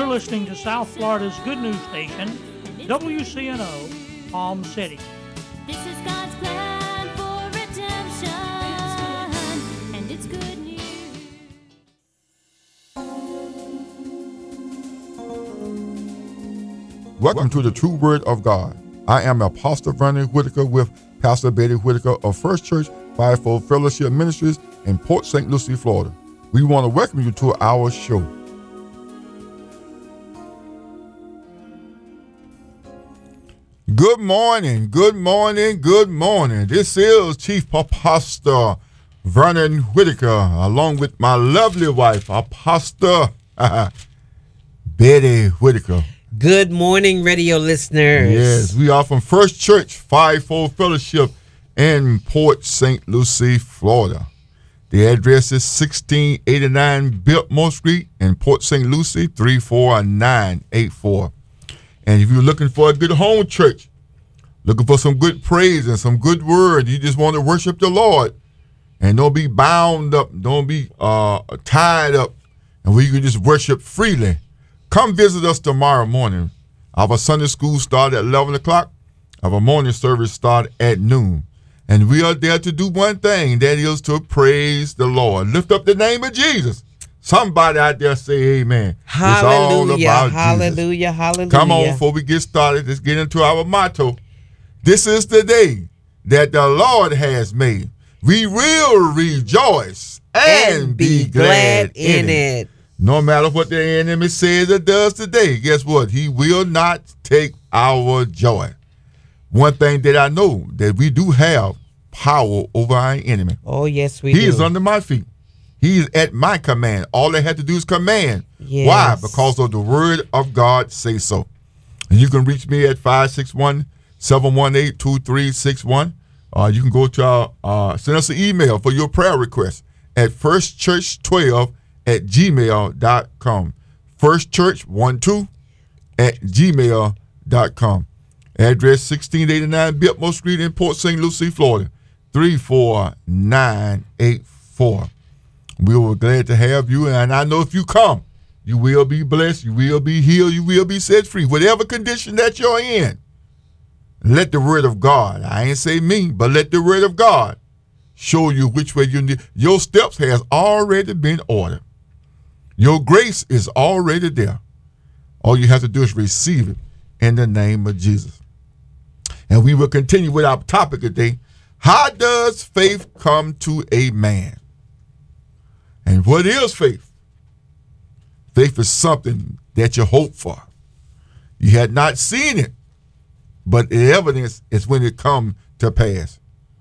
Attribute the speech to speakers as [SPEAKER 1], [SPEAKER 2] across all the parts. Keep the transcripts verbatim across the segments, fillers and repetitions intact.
[SPEAKER 1] You're listening to South Florida's good news station, W C N O, Palm City.
[SPEAKER 2] This is God's plan for redemption, and it's good news.
[SPEAKER 3] Welcome to the True Word of God. I am Apostle Vernon Whitaker with Pastor Betty Whitaker of First Church Fivefold Fellowship Ministries in Port Saint Lucie, Florida. We want to welcome you to our show. Good morning, good morning, good morning. This is Chief Apostle Vernon Whitaker, along with my lovely wife, Apostle Betty Whitaker.
[SPEAKER 4] Good morning, radio listeners.
[SPEAKER 3] Yes, we are from First Church Fivefold Fellowship in Port Saint Lucie, Florida. The address is sixteen eighty-nine Biltmore Street in Port Saint Lucie, three four nine eight four. And if you're looking for a good home church, looking for some good praise and some good word, you just want to worship the Lord and don't be bound up, don't be uh, tied up, and where you can just worship freely, come visit us tomorrow morning. Our Sunday school starts at eleven o'clock. Our morning service starts at noon. And we are there to do one thing, that is to praise the Lord. Lift up the name of Jesus. Somebody out there say amen.
[SPEAKER 4] Hallelujah,
[SPEAKER 3] it's all about
[SPEAKER 4] hallelujah,
[SPEAKER 3] Jesus.
[SPEAKER 4] hallelujah.
[SPEAKER 3] Come on, before we get started, let's get into our motto. This is the day that the Lord has made. We will rejoice and,
[SPEAKER 4] and
[SPEAKER 3] be,
[SPEAKER 4] be
[SPEAKER 3] glad,
[SPEAKER 4] glad in
[SPEAKER 3] in it.
[SPEAKER 4] it.
[SPEAKER 3] No matter what the enemy says or does today, guess what? He will not take our joy. One thing that I know, that we do have power over our enemy.
[SPEAKER 4] Oh, yes, we
[SPEAKER 3] he
[SPEAKER 4] do.
[SPEAKER 3] He is under my feet. He is at my command. All they had to do is command.
[SPEAKER 4] Yes.
[SPEAKER 3] Why? Because of the word of God say so. And you can reach me at five six one, seven one eight, two three six one. Uh, you can go to our, uh, send us an email for your prayer request at first church twelve at gmail dot com. first church twelve at gmail dot com. Address sixteen eighty-nine Biltmore Street in Port Saint Lucie, Florida, three four nine eight four. We were glad to have you, and I know if you come, you will be blessed, you will be healed, you will be set free. Whatever condition that you're in, let the word of God, I ain't say me, but let the word of God show you which way you need. Your steps has already been ordered. Your grace is already there. All you have to do is receive it in the name of Jesus. And we will continue with our topic today. How does faith come to a man? And what is faith? Faith is something that you hope for. You had not seen it, but the evidence is when it comes to pass.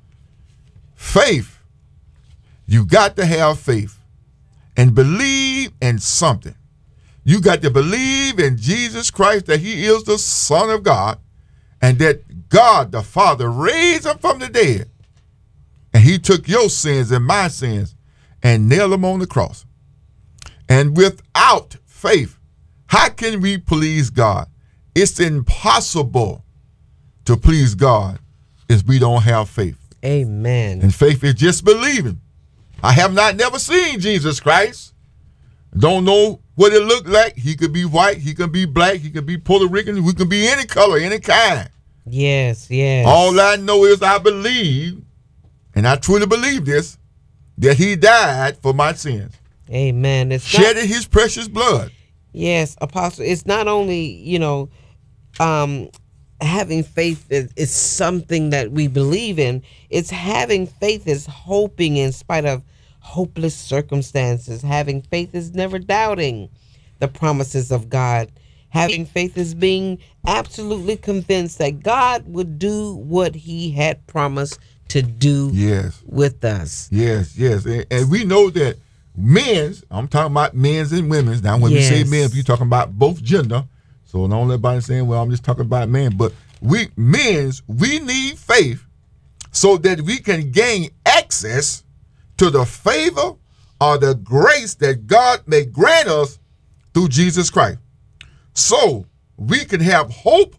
[SPEAKER 3] Faith, you got to have faith and believe in something. You got to believe in Jesus Christ, that he is the Son of God, and that God the Father raised him from the dead. And he took your sins and my sins and nailed them on the cross. And without faith, how can we please God? It's impossible to please God if we don't have faith.
[SPEAKER 4] Amen.
[SPEAKER 3] And faith is just believing. I have not never seen Jesus Christ. Don't know what it looked like. He could be white, he could be black, he could be Puerto Rican, we could be any color, any kind.
[SPEAKER 4] Yes, yes.
[SPEAKER 3] All I know is I believe, and I truly believe this, that he died for my sins.
[SPEAKER 4] Amen. It's
[SPEAKER 3] shedding
[SPEAKER 4] not,
[SPEAKER 3] his precious blood.
[SPEAKER 4] Yes, Apostle. It's not only, you know, um, having faith is, is something that we believe in. It's having faith is hoping in spite of hopeless circumstances. Having faith is never doubting the promises of God. Having faith is being absolutely convinced that God would do what he had promised to do
[SPEAKER 3] yes.
[SPEAKER 4] with us.
[SPEAKER 3] Yes, yes. And, and we know that men's, I'm talking about men's and women's. Now, when
[SPEAKER 4] yes.
[SPEAKER 3] we say men, you're talking about both gender. So don't let anybody saying, well, I'm just talking about men. But we men's, we need faith so that we can gain access to the favor or the grace that God may grant us through Jesus Christ. So we can have hope.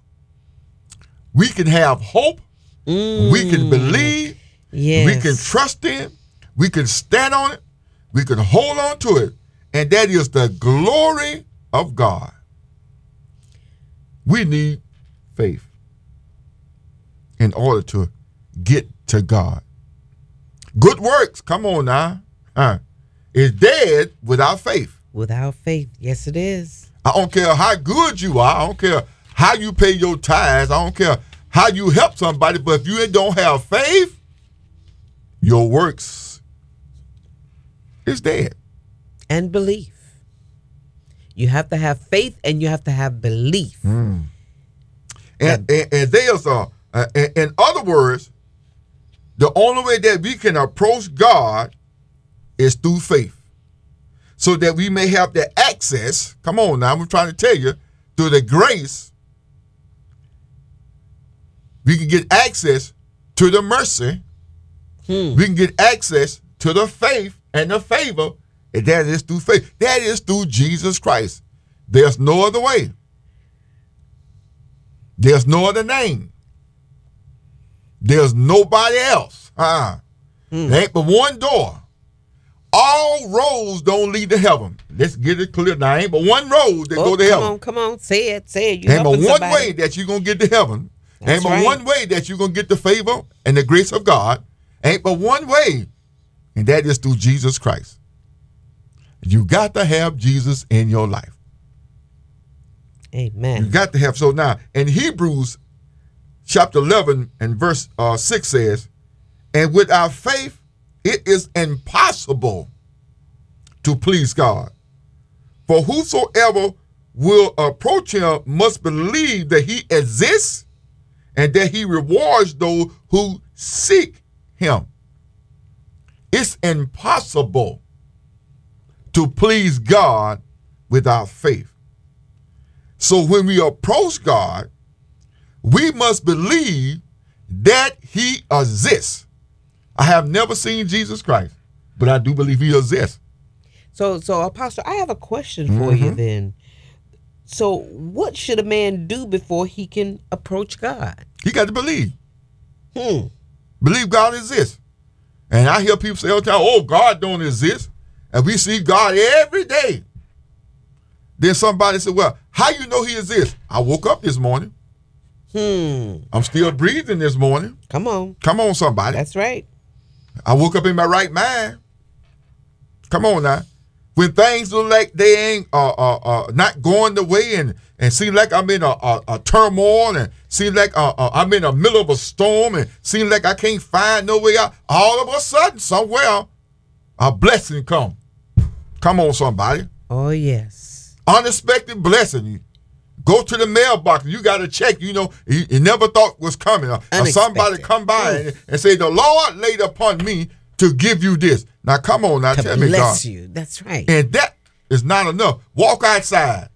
[SPEAKER 3] We can have hope.
[SPEAKER 4] Mm.
[SPEAKER 3] We can believe.
[SPEAKER 4] Yes.
[SPEAKER 3] We can trust in. We can stand on it. We can hold on to it. And that is the glory of God. We need faith in order to get to God. Good works, come on now, huh, is dead without faith.
[SPEAKER 4] Without faith, yes, it is.
[SPEAKER 3] I don't care how good you are. I don't care how you pay your tithes. I don't care how you help somebody. But if you don't have faith, your works is dead.
[SPEAKER 4] And belief. You have to have faith and you have to have belief.
[SPEAKER 3] Mm. And, and, and there's a, uh, in, in other words, the only way that we can approach God is through faith. So that we may have the access, come on now, I'm trying to tell you, through the grace, we can get access to the mercy, hmm. we can get access to the faith and the favor, and that is through faith. That is through Jesus Christ. There's no other way. There's no other name. There's nobody else. Uh-uh. Hmm. There ain't but one door. All roads don't lead to heaven. Let's get it clear. Now, ain't but one road that
[SPEAKER 4] oh,
[SPEAKER 3] go to
[SPEAKER 4] come
[SPEAKER 3] heaven.
[SPEAKER 4] Come on, come on. Say it, say it. You
[SPEAKER 3] ain't but one
[SPEAKER 4] somebody.
[SPEAKER 3] way that you're going to get to heaven.
[SPEAKER 4] That's
[SPEAKER 3] ain't but
[SPEAKER 4] right.
[SPEAKER 3] one way that you're going to get the favor and the grace of God. Ain't but one way, and that is through Jesus Christ. You got to have Jesus in your life.
[SPEAKER 4] Amen.
[SPEAKER 3] You got to have. So now, in Hebrews chapter eleven and verse uh, six says, and without faith, it is impossible to please God. For whosoever will approach him must believe that he exists and that he rewards those who seek him. It's impossible to please God without faith. So when we approach God, we must believe that he exists. I have never seen Jesus Christ, but I do believe he exists.
[SPEAKER 4] So, so Apostle, I have a question for mm-hmm. you then. So what should a man do before he can approach God?
[SPEAKER 3] He got to believe.
[SPEAKER 4] Hmm.
[SPEAKER 3] Believe God exists. And I hear people say all the time, oh, God don't exist. And we see God every day. Then somebody said, well, how you know he exists? I woke up this morning.
[SPEAKER 4] Hmm.
[SPEAKER 3] I'm still breathing this morning.
[SPEAKER 4] Come on.
[SPEAKER 3] Come on, somebody.
[SPEAKER 4] That's right.
[SPEAKER 3] I woke up in my right mind. Come on now. When things look like they ain't uh, uh, uh, not going the way and, and seem like I'm in a, a, a turmoil and seem like uh, uh, I'm in the middle of a storm and seem like I can't find no way out, all of a sudden, somewhere, a blessing come. Come on, somebody.
[SPEAKER 4] Oh, yes.
[SPEAKER 3] Unexpected blessing. You go to the mailbox. You got to check, you know, you, you never thought was coming. Or, or somebody come by and, and say, the Lord laid upon me to give you this. Now, come on now,
[SPEAKER 4] to
[SPEAKER 3] tell me, God.
[SPEAKER 4] bless you. That's right.
[SPEAKER 3] And that is not enough. Walk outside.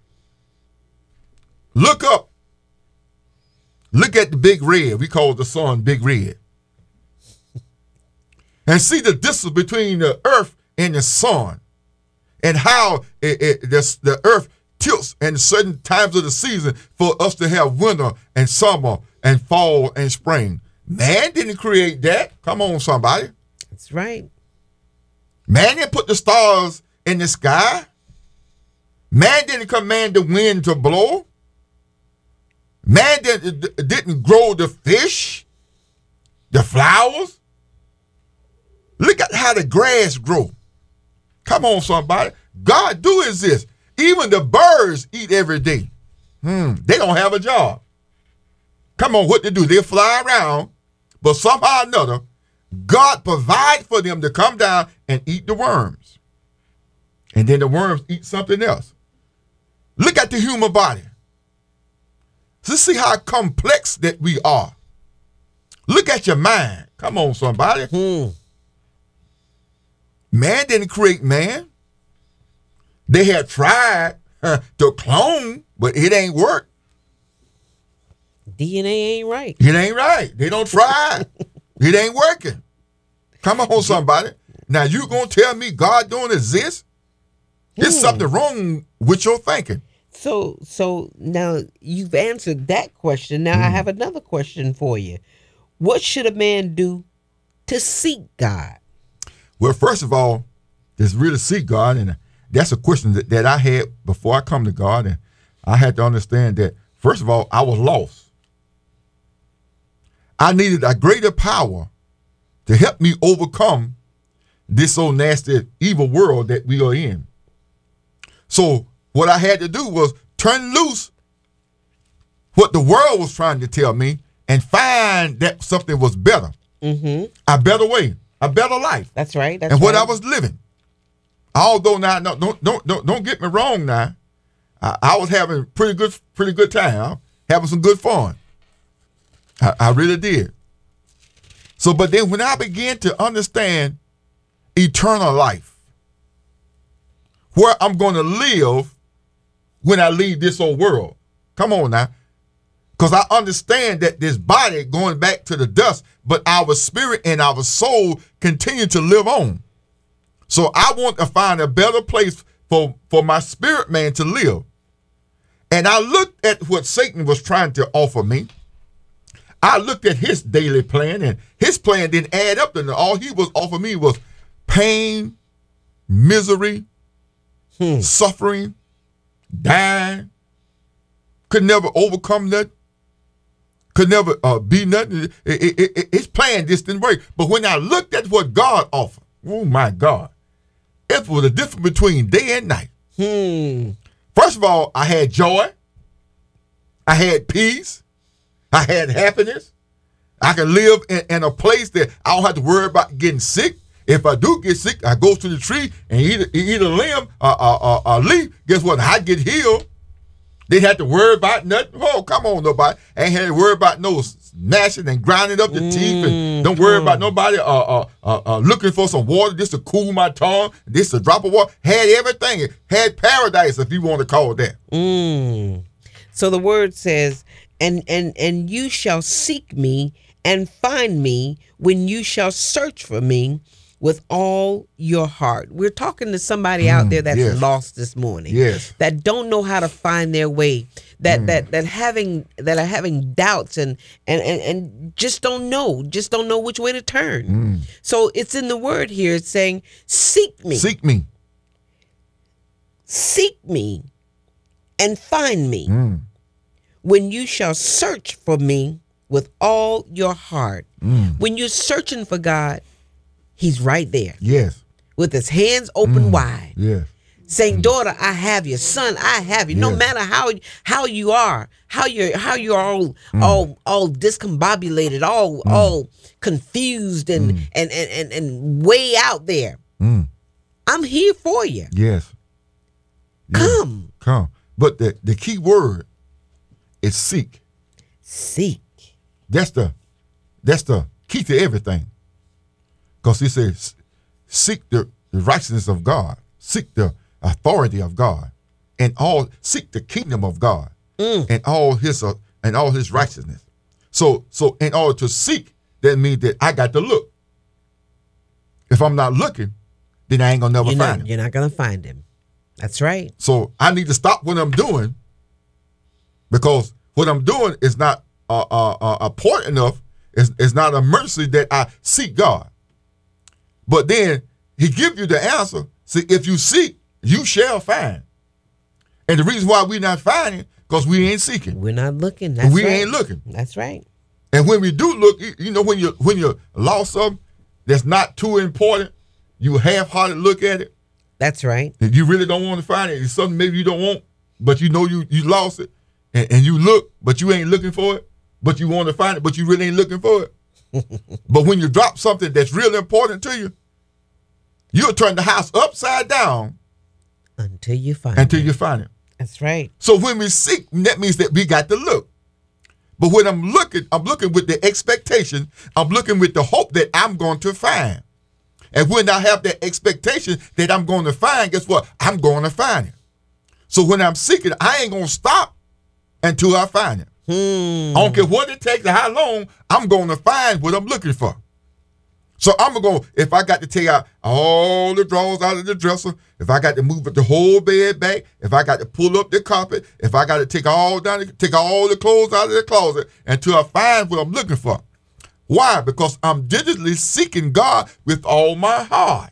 [SPEAKER 3] Look up. Look at the big red. We call the sun big red. And see the distance between the earth and the sun. And how it, it, the, the earth tilts in certain times of the season for us to have winter and summer and fall and spring. Man didn't create that. Come on, somebody.
[SPEAKER 4] That's right.
[SPEAKER 3] Man didn't put the stars in the sky. Man didn't command the wind to blow. Man didn't, didn't grow the fish, the flowers. Look at how the grass grow. Come on, somebody. God do exist. Even the birds eat every day. Hmm. They don't have a job. Come on, what they do? They fly around, but somehow or another, God provide for them to come down and eat the worms. And then the worms eat something else. Look at the human body. Let's see how complex that we are. Look at your mind. Come on, somebody.
[SPEAKER 4] Hmm.
[SPEAKER 3] Man didn't create man. They had tried uh, to clone, but it ain't work.
[SPEAKER 4] D N A ain't right.
[SPEAKER 3] It ain't right. They don't try. It ain't working. Come on, somebody. Now, you going to tell me God don't exist? There's
[SPEAKER 4] Hmm.
[SPEAKER 3] something wrong with your thinking.
[SPEAKER 4] So, so now you've answered that question. Now I have another question for you. What should a man do to seek God?
[SPEAKER 3] Well, first of all, is really seek God, and that's a question that, that I had before I come to God, and I had to understand that First of all, I was lost. I needed a greater power to help me overcome this so nasty, evil world that we are in. So what I had to do was turn loose what the world was trying to tell me and find that something was better,
[SPEAKER 4] Mm-hmm.
[SPEAKER 3] a better way, a better life,
[SPEAKER 4] That's right. That's
[SPEAKER 3] and what
[SPEAKER 4] right.
[SPEAKER 3] I was living. Although now, no, don't don't don't don't get me wrong. Now, I, I was having pretty good pretty good time, having some good fun. I, I really did. So, but then when I began to understand eternal life, where I'm going to live when I leave this old world. Come on now. Because I understand that this body going back to the dust, but our spirit and our soul continue to live on. So I want to find a better place for, for my spirit man to live. And I looked at what Satan was trying to offer me. I looked at his daily plan, and his plan didn't add up to nothing. All he was offering me was pain, misery,
[SPEAKER 4] Hmm.
[SPEAKER 3] suffering, dying, could never overcome nothing, could never uh, be nothing. It, it, it, it, his plan just didn't work. But when I looked at what God offered, oh my God, it was a difference between day and night.
[SPEAKER 4] Hmm.
[SPEAKER 3] First of all, I had joy, I had peace, I had happiness. I can live in, in a place that I don't have to worry about getting sick. If I do get sick, I go to the tree and eat a, eat a limb, uh, uh, uh, a leaf. Guess what? I get healed. They had to worry about nothing. Oh, come on, nobody. Ain't had to worry about no gnashing and grinding up the
[SPEAKER 4] Mm,
[SPEAKER 3] teeth. And don't worry
[SPEAKER 4] come
[SPEAKER 3] about
[SPEAKER 4] on.
[SPEAKER 3] nobody uh, uh, uh, uh, looking for some water just to cool my tongue, just a drop of water. Had everything. Had paradise, if you want to call it that.
[SPEAKER 4] Mm. So the word says, and and and you shall seek me and find me when you shall search for me with all your heart. We're talking to somebody out there that's
[SPEAKER 3] yes.
[SPEAKER 4] lost this morning.
[SPEAKER 3] Yes.
[SPEAKER 4] That don't know how to find their way. That that that having that are having doubts and and, and and just don't know, just don't know which way to turn. So it's in the word here. It's saying, seek me.
[SPEAKER 3] Seek me.
[SPEAKER 4] Seek me and find me
[SPEAKER 3] Mm.
[SPEAKER 4] when you shall search for me with all your heart.
[SPEAKER 3] Mm.
[SPEAKER 4] When you're searching for God, he's right there
[SPEAKER 3] Yes.
[SPEAKER 4] with his hands open wide,
[SPEAKER 3] Yes.
[SPEAKER 4] saying, daughter, I have you. Son, I have you. No
[SPEAKER 3] Yes.
[SPEAKER 4] matter how how you are, how you're how you're all all all discombobulated, all all confused and, and, and, and, and way out there.
[SPEAKER 3] Mm.
[SPEAKER 4] I'm here for you.
[SPEAKER 3] Yes. Yes.
[SPEAKER 4] Come.
[SPEAKER 3] Come. But the, the key word is seek.
[SPEAKER 4] Seek.
[SPEAKER 3] That's the that's the key to everything. Because he says, seek the, the righteousness of God, seek the authority of God, and all seek the kingdom of God, and all his uh, and all his righteousness. So so in order to seek, that means that I got to look. If I'm not looking, then I ain't gonna never
[SPEAKER 4] You're
[SPEAKER 3] find
[SPEAKER 4] not,
[SPEAKER 3] him.
[SPEAKER 4] you're not gonna find him. That's right.
[SPEAKER 3] So I need to stop what I'm doing, because what I'm doing is not uh, uh, uh, important enough. It's, it's not a mercy that I seek God. But then he give you the answer. See, if you seek, you shall find. And the reason why we not finding, because we ain't seeking.
[SPEAKER 4] We're not looking. That's
[SPEAKER 3] We
[SPEAKER 4] right.
[SPEAKER 3] ain't looking.
[SPEAKER 4] That's right.
[SPEAKER 3] And when we do look, you- you know, when you when you lost something that's not too important, you half-hearted look at it.
[SPEAKER 4] That's right.
[SPEAKER 3] If you really don't want to find it, it's something maybe you don't want, but you know you you lost it, and, and you look, but you ain't looking for it, but you want to find it, but you really ain't looking for it. But when you drop something that's really important to you, you'll turn the house upside down
[SPEAKER 4] Until you find
[SPEAKER 3] until
[SPEAKER 4] it.
[SPEAKER 3] you find it.
[SPEAKER 4] That's right.
[SPEAKER 3] So when we seek, that means that we got to look. But when I'm looking, I'm looking with the expectation, I'm looking with the hope that I'm going to find. And when I have that expectation that I'm going to find, guess what? I'm going to find it. So when I'm seeking, I ain't going to stop until I find it.
[SPEAKER 4] Hmm.
[SPEAKER 3] I don't care what it takes or how long, I'm going to find what I'm looking for. So I'm going to go, if I got to take out all the drawers out of the dresser, if I got to move the whole bed back, if I got to pull up the carpet, if I got to take all down, take all the clothes out of the closet until I find what I'm looking for. Why? Because I'm diligently seeking God with all my heart.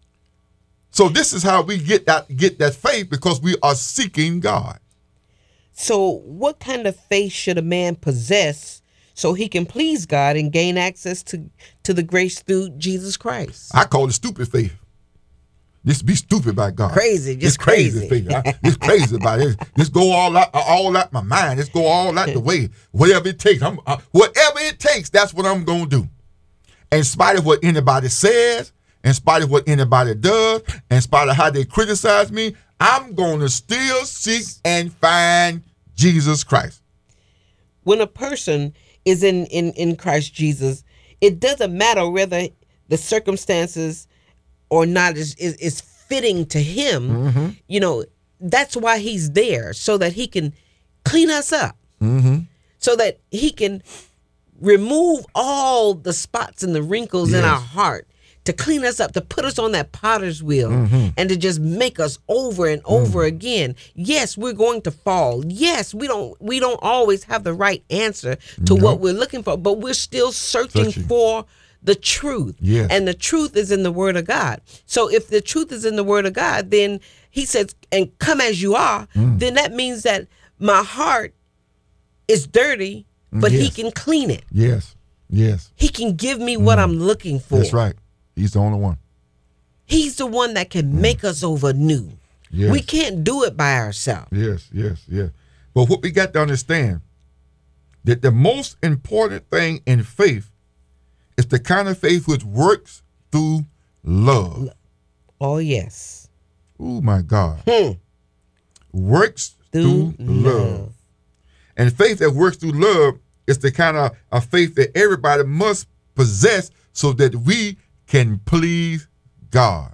[SPEAKER 3] So this is how we get that get that faith, because we are seeking God.
[SPEAKER 4] So, what kind of faith should a man possess so he can please God and gain access to, to the grace through Jesus Christ?
[SPEAKER 3] I call it stupid faith. Just be stupid by God.
[SPEAKER 4] Crazy, just
[SPEAKER 3] it's crazy.
[SPEAKER 4] crazy.
[SPEAKER 3] faith. I, it's crazy about it. Just go all out, all out my mind. Just go all out the way. Whatever it takes. I'm, uh, whatever it takes, that's what I'm going to do. In spite of what anybody says, in spite of what anybody does, in spite of how they criticize me, I'm going to still seek and find Jesus Christ.
[SPEAKER 4] When a person is in, in, in Christ Jesus, it doesn't matter whether the circumstances or not is, is, is fitting to him. Mm-hmm. You know, that's why he's there, so that he can clean us up, mm-hmm. so that he can remove all the spots and the wrinkles yes. in our heart, to clean us up, to put us on that potter's wheel, mm-hmm. and to just make us over and over mm. again. Yes, we're going to fall. Yes, we don't we don't always have the right answer to nope. what we're looking for, but we're still searching, searching. for the truth. Yes. And the truth is in the Word of God. So if the truth is in the Word of God, then he says, and come as you are, mm. then that means that my heart is dirty, but yes. he can clean it.
[SPEAKER 3] Yes, yes.
[SPEAKER 4] He can give me mm. what I'm looking for.
[SPEAKER 3] That's right. He's the only one.
[SPEAKER 4] He's the one that can mm. make us over new. Yes. We can't do it by ourselves.
[SPEAKER 3] Yes, yes, yes. But what we got to understand, that the most important thing in faith is the kind of faith which works through love.
[SPEAKER 4] Oh, yes.
[SPEAKER 3] Oh, my God.
[SPEAKER 4] Hmm.
[SPEAKER 3] Works through, through love. love. And faith that works through love is the kind of a faith that everybody must possess so that we can please God.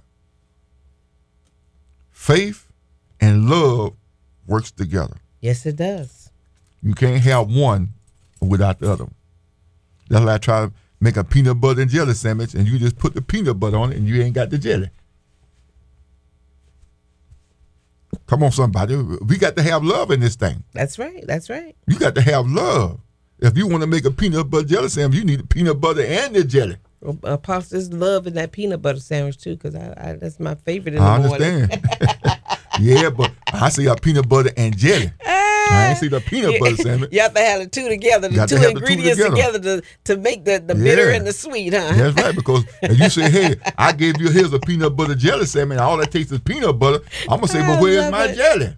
[SPEAKER 3] Faith and love works together.
[SPEAKER 4] Yes, it does.
[SPEAKER 3] You can't have one without the other. That's why I try to make a peanut butter and jelly sandwich, and you just put the peanut butter on it, and you ain't got the jelly. Come on, somebody. We got to have love in this thing.
[SPEAKER 4] That's right. That's right.
[SPEAKER 3] You got to have love. If you want to make a peanut butter jelly sandwich, you need the peanut butter and the jelly.
[SPEAKER 4] Well, Apostle's loving that peanut butter sandwich too, because I, I that's my favorite in
[SPEAKER 3] I
[SPEAKER 4] the morning.
[SPEAKER 3] understand. Yeah, but I see a peanut butter and jelly. I ain't see the peanut butter sandwich.
[SPEAKER 4] You have to have the two together, the two ingredients the two together. together to, to make the, the yeah. bitter and the sweet, huh?
[SPEAKER 3] That's right, because if you say, hey, I gave you, here's a peanut butter jelly sandwich, all that tastes is peanut butter, I'm going to say, but where's my it. jelly?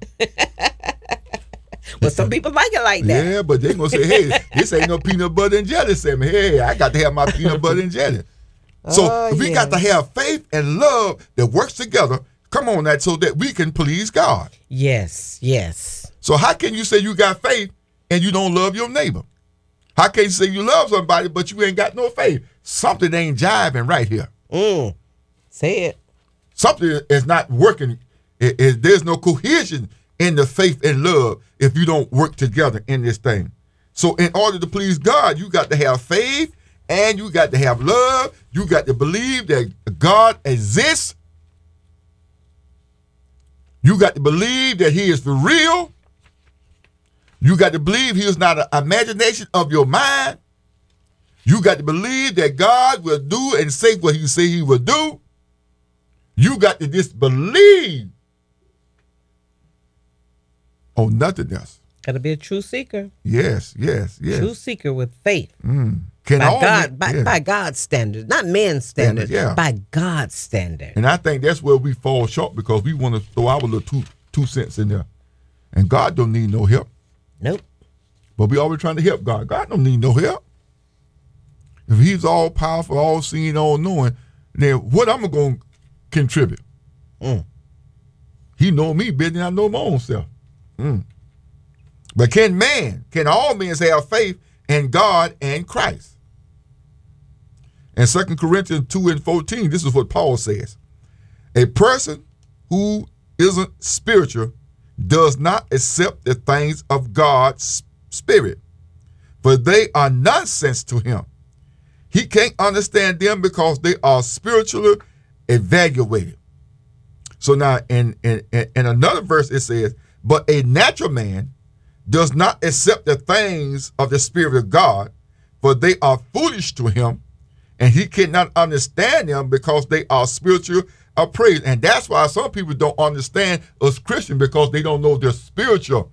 [SPEAKER 4] Well, some people like it like that.
[SPEAKER 3] Yeah, but they're going to say, hey, this ain't no peanut butter and jelly sandwich. Hey, I got to have my peanut butter and jelly. So oh, we yes. got to have faith and love that works together. Come on, that so that we can please God.
[SPEAKER 4] Yes, yes.
[SPEAKER 3] So how can you say you got faith and you don't love your neighbor? How can you say you love somebody but you ain't got no faith? Something ain't jiving right here.
[SPEAKER 4] Mm. Say it.
[SPEAKER 3] Something is not working. It, it, there's no cohesion in the faith and love if you don't work together in this thing. So in order to please God, you got to have faith and you got to have love. You got to believe that God exists. You got to believe that he is for real. You got to believe he is not an imagination of your mind. You got to believe that God will do and say what he say he will do. You got to just believe on nothing else.
[SPEAKER 4] Got to be a true seeker.
[SPEAKER 3] Yes, yes, yes.
[SPEAKER 4] True seeker with faith.
[SPEAKER 3] Mm. Can
[SPEAKER 4] by
[SPEAKER 3] all
[SPEAKER 4] God,
[SPEAKER 3] men,
[SPEAKER 4] by,
[SPEAKER 3] yeah.
[SPEAKER 4] by God's standard, not man's standard.
[SPEAKER 3] Standard, yeah.
[SPEAKER 4] By God's standard.
[SPEAKER 3] And I think that's where we fall short because we want to throw our little two two cents in there, and God don't need no help.
[SPEAKER 4] Nope.
[SPEAKER 3] But we always trying to help God. God don't need no help. If he's all powerful, all seeing, all knowing, then what am I going to contribute? Mm. He know me better than I know my own self. Mm. But can man, can all men have faith in God and Christ? In Second Corinthians two and fourteen, this is what Paul says. A person who isn't spiritual does not accept the things of God's spirit, for they are nonsense to him. He can't understand them because they are spiritually evaluated. So now in, in, in another verse it says, but a natural man does not accept the things of the Spirit of God, for they are foolish to him, and he cannot understand them because they are spiritual appraised. And that's why some people don't understand us Christians, because they don't know their spiritual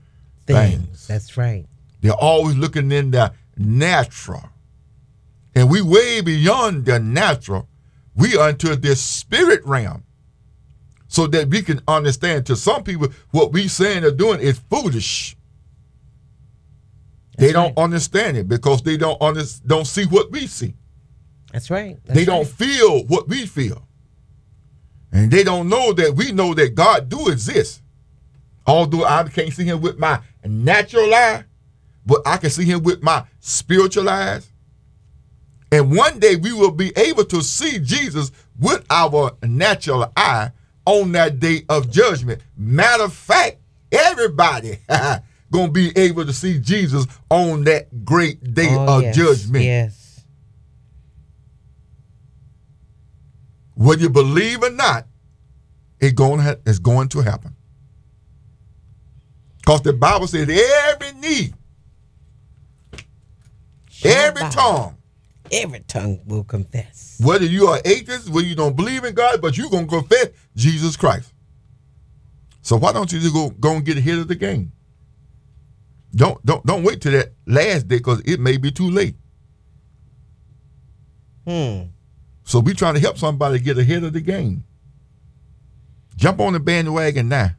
[SPEAKER 3] things.
[SPEAKER 4] That's right.
[SPEAKER 3] They're always looking in the natural. And we way beyond the natural. We are into this spirit realm. So that we can understand, to some people, what we saying or doing is foolish.
[SPEAKER 4] That's
[SPEAKER 3] they don't
[SPEAKER 4] right.
[SPEAKER 3] understand it because they don't under, don't see what we see.
[SPEAKER 4] That's right. That's
[SPEAKER 3] they don't
[SPEAKER 4] right.
[SPEAKER 3] feel what we feel. And they don't know that we know that God do exist. Although I can't see him with my natural eye, but I can see him with my spiritual eyes. And one day we will be able to see Jesus with our natural eye on that day of judgment. Matter of fact, everybody gonna be able to see Jesus on that great day
[SPEAKER 4] Oh,
[SPEAKER 3] of
[SPEAKER 4] yes.
[SPEAKER 3] judgment.
[SPEAKER 4] Yes.
[SPEAKER 3] Whether you believe or not, it going ha- it's going to happen. Because the Bible says every knee,
[SPEAKER 4] Shall
[SPEAKER 3] every
[SPEAKER 4] bow.
[SPEAKER 3] tongue,
[SPEAKER 4] Every tongue will confess.
[SPEAKER 3] whether you are atheist, whether you don't believe in God, but you're going to confess Jesus Christ. So why don't you just go, go and get ahead of the game? Don't don't don't wait till that last day, because it may be too late.
[SPEAKER 4] Hmm.
[SPEAKER 3] So we trying to help somebody get ahead of the game. Jump on the bandwagon now.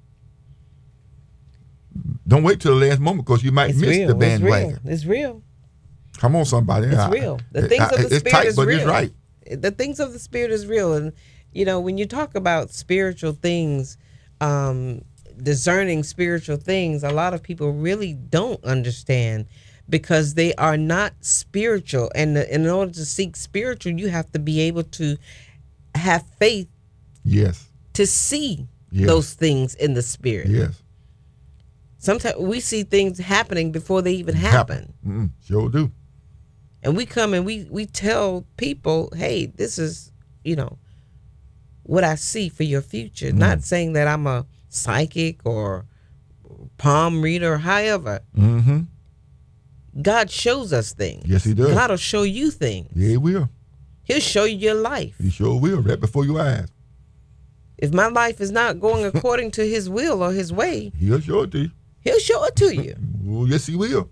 [SPEAKER 3] Don't wait till the last moment, because you might
[SPEAKER 4] It's
[SPEAKER 3] miss
[SPEAKER 4] real.
[SPEAKER 3] the
[SPEAKER 4] It's
[SPEAKER 3] bandwagon.
[SPEAKER 4] real. It's real.
[SPEAKER 3] Come on, somebody.
[SPEAKER 4] It's
[SPEAKER 3] I-
[SPEAKER 4] real. The
[SPEAKER 3] I-
[SPEAKER 4] things of
[SPEAKER 3] I-
[SPEAKER 4] the
[SPEAKER 3] it's
[SPEAKER 4] spirit
[SPEAKER 3] tight,
[SPEAKER 4] is
[SPEAKER 3] but
[SPEAKER 4] real.
[SPEAKER 3] it's right.
[SPEAKER 4] The things of the spirit is real, and you know when you talk about spiritual things, um, discerning spiritual things, a lot of people really don't understand because they are not spiritual. And the- in order to seek spiritual, you have to be able to have faith
[SPEAKER 3] Yes.
[SPEAKER 4] to see
[SPEAKER 3] Yes.
[SPEAKER 4] those things in the spirit.
[SPEAKER 3] Yes.
[SPEAKER 4] Sometimes we see things happening before they even happen.
[SPEAKER 3] Mm, sure do.
[SPEAKER 4] And we come and we we tell people, hey, this is, you know, what I see for your future.
[SPEAKER 3] Mm.
[SPEAKER 4] Not saying that I'm a psychic or palm reader, however.
[SPEAKER 3] Mm-hmm.
[SPEAKER 4] God shows us things.
[SPEAKER 3] Yes, he does.
[SPEAKER 4] God will show you things.
[SPEAKER 3] Yeah, he will.
[SPEAKER 4] He'll show you your life.
[SPEAKER 3] He sure will, right before your eyes.
[SPEAKER 4] If my life is not going according to his will or his way,
[SPEAKER 3] He'll show it to you.
[SPEAKER 4] he'll show it to you.
[SPEAKER 3] Oh, yes, he will.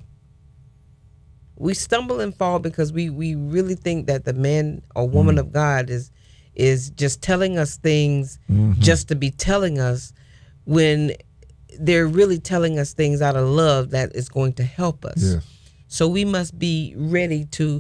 [SPEAKER 4] We stumble and fall because we we really think that the man or woman
[SPEAKER 3] Mm.
[SPEAKER 4] of God is is just telling us things
[SPEAKER 3] Mhm.
[SPEAKER 4] just to be telling us, when they're really telling us things out of love that is going to help us.
[SPEAKER 3] Yes.
[SPEAKER 4] So we must be ready to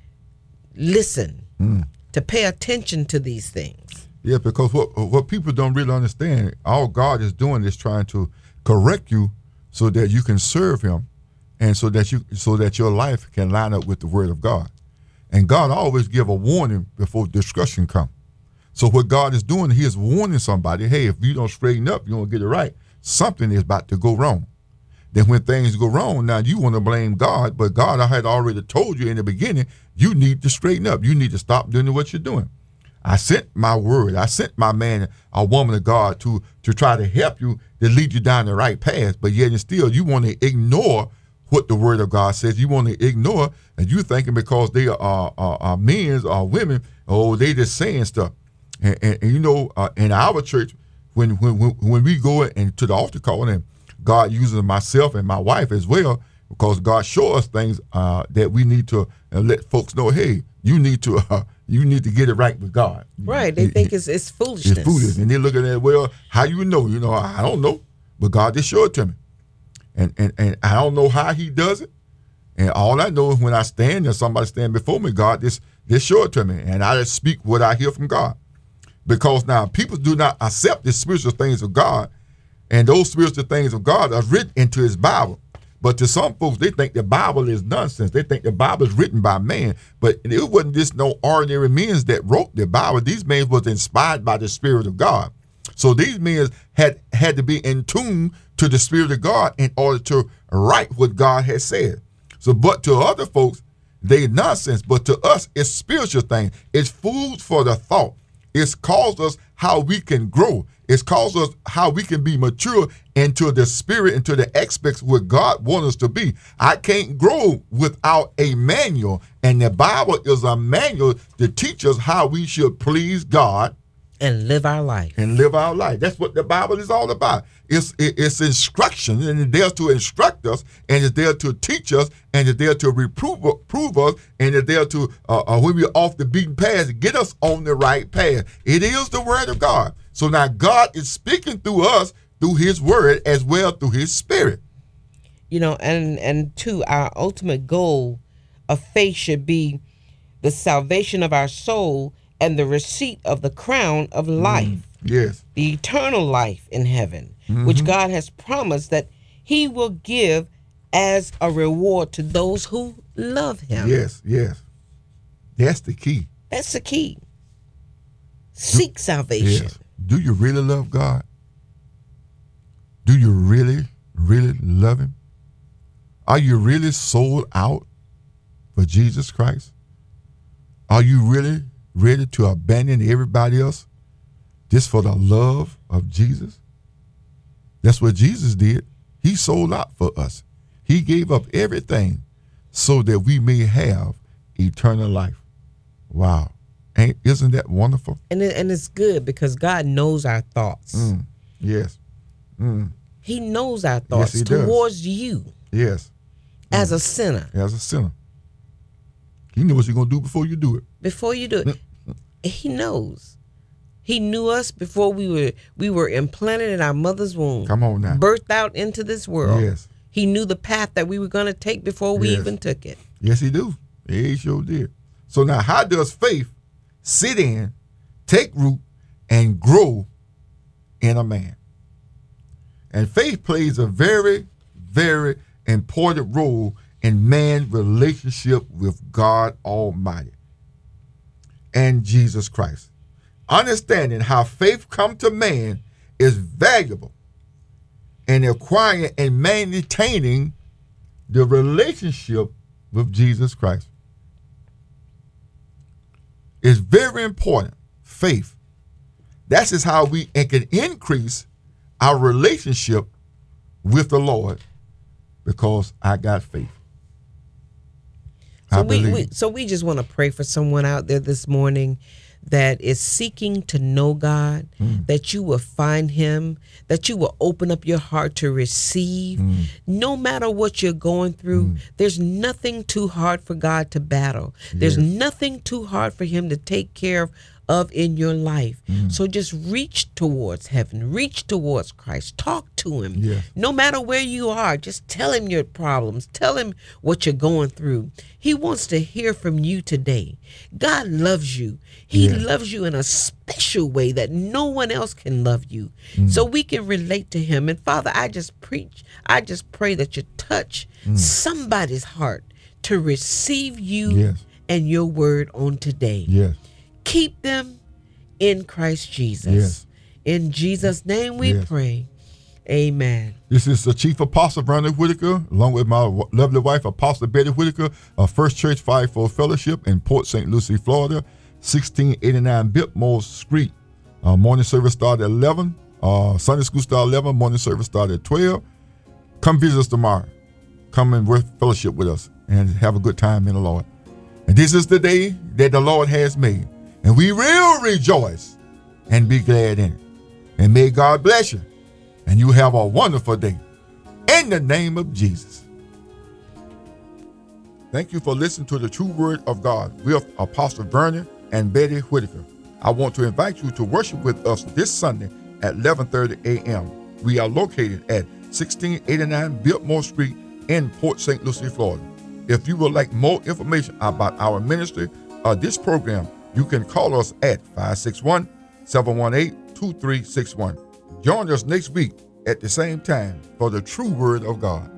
[SPEAKER 4] listen,
[SPEAKER 3] Mm.
[SPEAKER 4] to pay attention to these things.
[SPEAKER 3] Yeah, because what what people don't really understand, all God is doing is trying to correct you so that you can serve him, and so that you so that your life can line up with the word of God. And God always give a warning before discussion come. So what God is doing, he is warning somebody, hey, if you don't straighten up, you don't get it right, something is about to go wrong. Then when things go wrong, now you want to blame God, but God, I had already told you in the beginning, you need to straighten up. You need to stop doing what you're doing. I sent my word. I sent my man, a woman of God, to to try to help you, to lead you down the right path. But yet and still, you want to ignore what the word of God says. You want to ignore, and you thinking because they are, are, are men or women, oh, they just saying stuff. And, and, and you know, uh, in our church, when when when when we go into the altar call, and God uses myself and my wife as well, because God show us things uh, that we need to uh, let folks know. Hey, you need to uh, you need to get it right with God.
[SPEAKER 4] Right. They
[SPEAKER 3] It-
[SPEAKER 4] think
[SPEAKER 3] it-
[SPEAKER 4] it's it's foolishness.
[SPEAKER 3] it's foolish, and they're looking at, well, how you know? You know, I don't know, but God just showed it to me, and and and I don't know how He does it, and all I know is when I stand there, somebody stand before me, God just just show it to me, and I just speak what I hear from God, because now people do not accept the spiritual things of God, and those spiritual things of God are written into His Bible. But to some folks, they think the Bible is nonsense. They think the Bible is written by man. But it wasn't just no ordinary men that wrote the Bible. These men was inspired by the Spirit of God. So these men had had to be in tune to the Spirit of God in order to write what God had said. So, but to other folks, they nonsense. But to us, it's spiritual thing. It's food for the thought. It's caused us how we can grow. It's caused us how we can be mature into the spirit, into the aspects where God wants us to be. I can't grow without a manual, and the Bible is a manual to teach us how we should please God
[SPEAKER 4] And live our life.
[SPEAKER 3] And live our life. That's what the Bible is all about. It's it, it's instruction, and it's there to instruct us, and it's there to teach us, and it's there to reprove prove us, and it's there to, uh, uh, when we're off the beaten path, get us on the right path. It is the word of God. So now God is speaking through us through his word as well through his spirit.
[SPEAKER 4] You know, and, and two, our ultimate goal of faith should be the salvation of our soul and the receipt of the crown of life.
[SPEAKER 3] Mm, yes.
[SPEAKER 4] The eternal life in heaven,
[SPEAKER 3] Mm-hmm.
[SPEAKER 4] which God has promised that he will give as a reward to those who love him.
[SPEAKER 3] Yes, yes. That's the key.
[SPEAKER 4] That's the key. Seek salvation.
[SPEAKER 3] Yes. Do you really love God? Do you really, really love him? Are you really sold out for Jesus Christ? Are you really ready to abandon everybody else just for the love of Jesus? That's what Jesus did. He sold out for us. He gave up everything so that we may have eternal life. Wow. Ain't, isn't that wonderful?
[SPEAKER 4] And it, and it's good because God knows our thoughts.
[SPEAKER 3] Mm, yes. Mm,
[SPEAKER 4] He knows our thoughts
[SPEAKER 3] he does.
[SPEAKER 4] towards you
[SPEAKER 3] yes.
[SPEAKER 4] as a sinner.
[SPEAKER 3] As a sinner. He knows what you're going to do before you do it.
[SPEAKER 4] Before you do it, he knows. He knew us before we were we were implanted in our mother's womb.
[SPEAKER 3] Come on now.
[SPEAKER 4] Birthed out into this world.
[SPEAKER 3] Yes.
[SPEAKER 4] He knew the path that we were going to take before we
[SPEAKER 3] Yes.
[SPEAKER 4] even took it.
[SPEAKER 3] Yes, he do. He sure did. So now how does faith sit in, take root, and grow in a man? And faith plays a very, very important role in man's relationship with God Almighty and Jesus Christ. Understanding how faith comes to man is valuable in acquiring and maintaining the relationship with Jesus Christ. It's very important. Faith. That's just how we can increase our relationship with the Lord, because I got faith.
[SPEAKER 4] So
[SPEAKER 3] I
[SPEAKER 4] we,
[SPEAKER 3] believe.
[SPEAKER 4] we so we just want to pray for someone out there this morning that is seeking to know God,
[SPEAKER 3] Mm.
[SPEAKER 4] that you will find him, that you will open up your heart to receive.
[SPEAKER 3] Mm.
[SPEAKER 4] No matter what you're going through,
[SPEAKER 3] Mm.
[SPEAKER 4] there's nothing too hard for God to battle. There's
[SPEAKER 3] Yes.
[SPEAKER 4] nothing too hard for him to take care of of in your life.
[SPEAKER 3] Mm.
[SPEAKER 4] So just reach towards heaven, reach towards Christ, talk to him.
[SPEAKER 3] Yes.
[SPEAKER 4] No matter where you are, just tell him your problems, tell him what you're going through. He wants to hear from you today. God loves you. He
[SPEAKER 3] Yes.
[SPEAKER 4] loves you in a special way that no one else can love you.
[SPEAKER 3] Mm.
[SPEAKER 4] So we can relate to him. And Father, I just preach, I just pray that you touch
[SPEAKER 3] Mm.
[SPEAKER 4] somebody's heart to receive you
[SPEAKER 3] Yes.
[SPEAKER 4] and your word on today.
[SPEAKER 3] Yes.
[SPEAKER 4] Keep them in Christ Jesus.
[SPEAKER 3] Yes.
[SPEAKER 4] In Jesus' name we
[SPEAKER 3] Yes.
[SPEAKER 4] pray. Amen.
[SPEAKER 3] This is the Chief Apostle Vernon Whitaker, along with my w- lovely wife, Apostle Betty Whitaker, of First Church Fivefold Fellowship in Port Saint Lucie, Florida, sixteen eighty-nine Biltmore Street. Uh, morning service started at eleven. Uh, Sunday school started at eleven. Morning service started at twelve. Come visit us tomorrow. Come and work fellowship with us and have a good time in the Lord. And this is the day that the Lord has made, and we will rejoice and be glad in it. And may God bless you, and you have a wonderful day. In the name of Jesus. Thank you for listening to the True Word of God with Apostle Vernon and Betty Whitaker. I want to invite you to worship with us this Sunday at eleven thirty a.m. We are located at sixteen eighty-nine Biltmore Street in Port Saint Lucie, Florida. If you would like more information about our ministry or this program, you can call us at five six one, seven one eight, two three six one. Join us next week at the same time for the True Word of God.